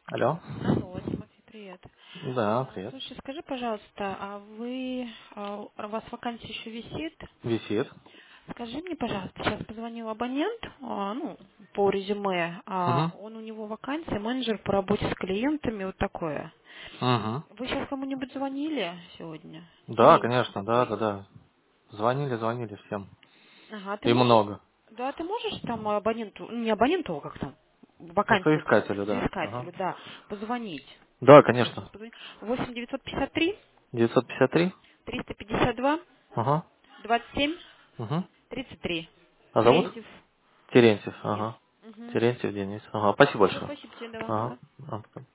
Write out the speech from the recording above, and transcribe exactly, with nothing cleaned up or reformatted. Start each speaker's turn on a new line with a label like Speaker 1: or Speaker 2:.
Speaker 1: Алло.
Speaker 2: Алло, Тимофей, привет.
Speaker 1: Да,
Speaker 2: А,
Speaker 1: привет.
Speaker 2: слушай, скажи, пожалуйста, а вы, а, у вас вакансия еще висит?
Speaker 1: Висит.
Speaker 2: Скажи мне, пожалуйста, сейчас позвонил абонент, а, ну, по резюме, а,
Speaker 1: Угу.
Speaker 2: он у него вакансия, менеджер по работе с клиентами, вот такое.
Speaker 1: Угу.
Speaker 2: Вы сейчас кому-нибудь звонили сегодня?
Speaker 1: Да,
Speaker 2: Или
Speaker 1: конечно, да,
Speaker 2: какой?
Speaker 1: да, да. Звонили, звонили всем.
Speaker 2: Ага, ты
Speaker 1: И
Speaker 2: можешь,
Speaker 1: много.
Speaker 2: да, ты можешь там абоненту, ну, не абоненту, а как там,
Speaker 1: Ну,
Speaker 2: вакансию,
Speaker 1: соискателю, да. Ага.
Speaker 2: соискателю, да, позвонить.
Speaker 1: Да,
Speaker 2: Я
Speaker 1: конечно.
Speaker 2: сейчас позвоню. восемь девятьсот пятьдесят три
Speaker 1: девятьсот пятьдесят три.
Speaker 2: триста пятьдесят два
Speaker 1: Ага.
Speaker 2: двадцать семь
Speaker 1: Угу.
Speaker 2: тридцать три.
Speaker 1: А зовут?
Speaker 2: Терентьев
Speaker 1: Терентьев.
Speaker 2: Денис.
Speaker 1: Ага.
Speaker 2: Угу.
Speaker 1: Терентьев Денис. Ага. Спасибо
Speaker 2: Все,
Speaker 1: большое.
Speaker 2: спасибо тебе, давай.
Speaker 1: Ага.
Speaker 2: Ага.
Speaker 1: А, потом.